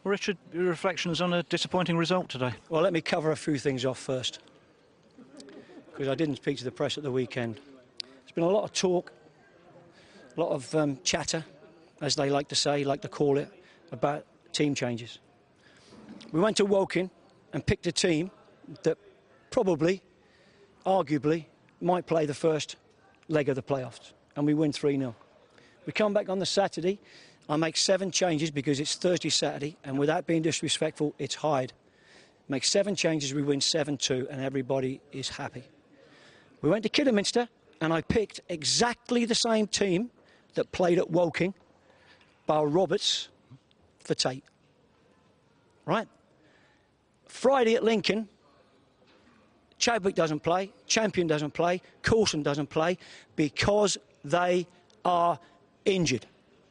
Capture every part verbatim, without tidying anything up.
Well, Richard, your reflections on a disappointing result today? Well, let me cover a few things off first, because I didn't speak to the press at the weekend. There's been a lot of talk, a lot of um, chatter, as they like to say, like to call it, about team changes. We went to Woking and picked a team that probably, arguably, might play the first leg of the playoffs, and we win three nil. We come back on the Saturday. I make seven changes because it's Thursday, Saturday, and without being disrespectful, it's Hyde. Make seven changes, we win seven two, and everybody is happy. We went to Kidderminster, and I picked exactly the same team that played at Woking, bar Roberts, for Tate. Right? Friday at Lincoln, Chadwick doesn't play, Champion doesn't play, Coulson doesn't play, because they are injured.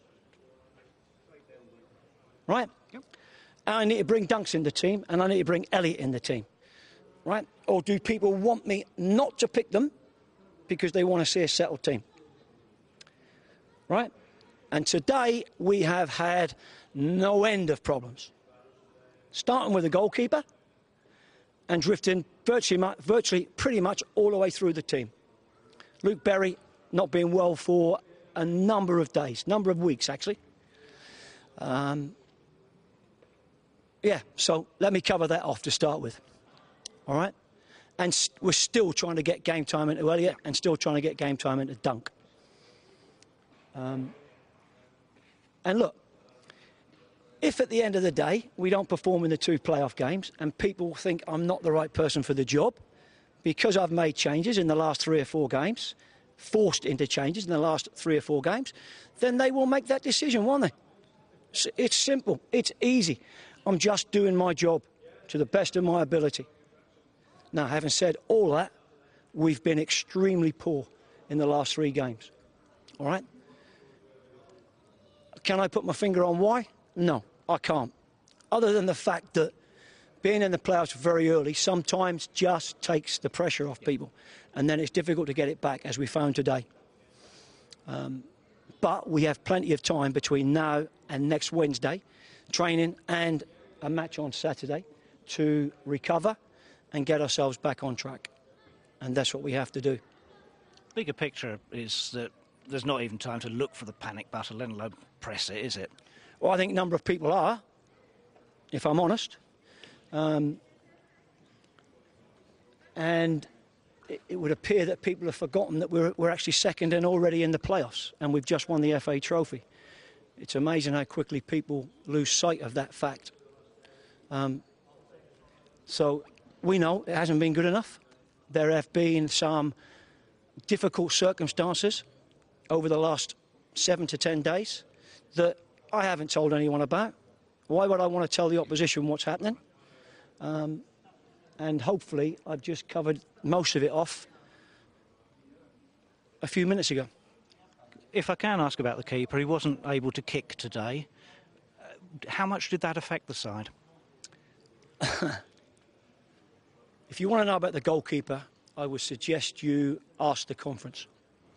Right? Yep. And I need to bring Dunks in the team, and I need to bring Elliott in the team. Right? Or do people want me not to pick them because they want to see a settled team? Right? And today we have had no end of problems. Starting with the goalkeeper and drifting virtually, virtually pretty much all the way through the team. Luke Berry not being well for a number of days, number of weeks actually. Um, yeah, so let me cover that off to start with. All right? And st we're still trying to get game time into Elliott and still trying to get game time into Dunk. Um, and look, if at the end of the day we don't perform in the two playoff games and people think I'm not the right person for the job because I've made changes in the last three or four games, forced into changes in the last three or four games, then they will make that decision, won't they? It's simple. It's easy. I'm just doing my job to the best of my ability. Now, having said all that, we've been extremely poor in the last three games. All right? Can I put my finger on why? No, I can't. Other than the fact that being in the playoffs very early sometimes just takes the pressure off people. And then it's difficult to get it back, as we found today. Um, but we have plenty of time between now and next Wednesday, training and a match on Saturday, to recover and get ourselves back on track. And that's what we have to do. Bigger picture is that there's not even time to look for the panic button, let alone press it, is it? Well, I think a number of people are, if I'm honest. Um, and it, it would appear that people have forgotten that we're, we're actually second and already in the playoffs, and we've just won the F A Trophy. It's amazing how quickly people lose sight of that fact. Um, so we know it hasn't been good enough. There have been some difficult circumstances over the last seven to ten days that I haven't told anyone about. Why would I want to tell the opposition what's happening? Um, and hopefully I've just covered most of it off a few minutes ago. If I can ask about the keeper, he wasn't able to kick today. Uh, how much did that affect the side? If you want to know about the goalkeeper, I would suggest you ask the conference.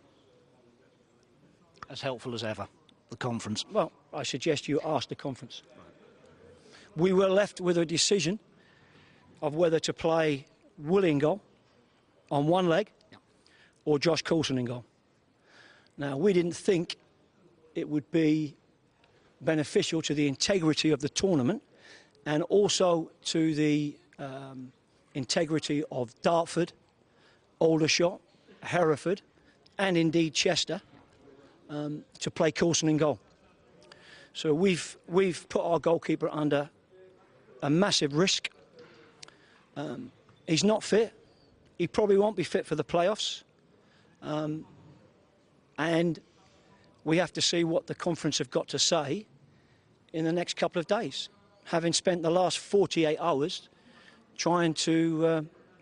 As helpful as ever, the conference. Well, I suggest you ask the conference. We were left with a decision of whether to play Willie in goal on one leg or Josh Coulson in goal. Now, we didn't think it would be beneficial to the integrity of the tournament and also to the um, integrity of Dartford, Aldershot, Hereford, and indeed Chester, um, to play Coulson in goal. So we've, we've put our goalkeeper under a massive risk. Um, he's not fit. He probably won't be fit for the playoffs. Um, and we have to see what the conference have got to say in the next couple of days, having spent the last forty-eight hours trying to uh,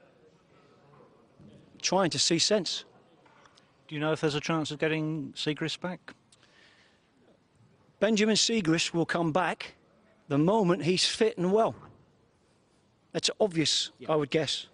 trying to see sense. Do you know if there's a chance of getting Siegrist back? Benjamin Siegrist will come back the moment he's fit and well. That's obvious, yeah. I would guess.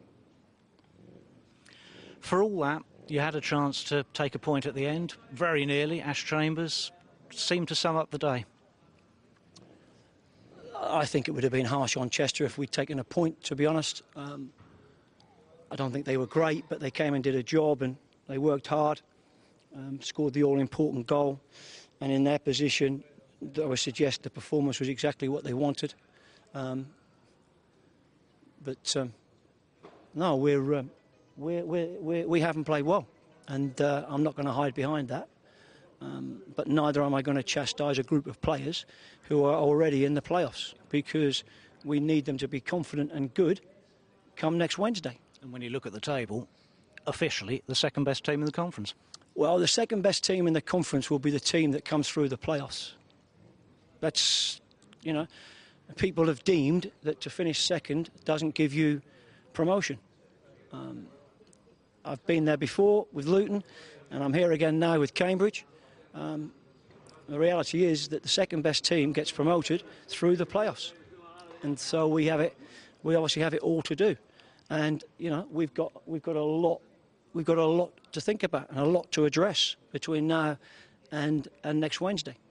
For all that, you had a chance to take a point at the end, very nearly. Ash Chambers seemed to sum up the day. I think it would have been harsh on Chester if we'd taken a point, to be honest. Um, I don't think they were great, but they came and did a job and they worked hard, um, scored the all-important goal. And in their position, I would suggest the performance was exactly what they wanted. Um, but um, no, we're, um, we're, we're, we're, we haven't played well. And uh, I'm not going to hide behind that. Um, but neither am I going to chastise a group of players who are already in the playoffs, because we need them to be confident and good come next Wednesday. And when you look at the table, officially the second best team in the conference. Well, the second best team in the conference will be the team that comes through the playoffs. That's, you know, people have deemed that to finish second doesn't give you promotion. Um, I've been there before with Luton, and I'm here again now with Cambridge. Um, the reality is that the second best team gets promoted through the playoffs, and so we have it. We obviously have it all to do, and you know we've got we've got a lot we've got a lot to think about and a lot to address between now and and next Wednesday.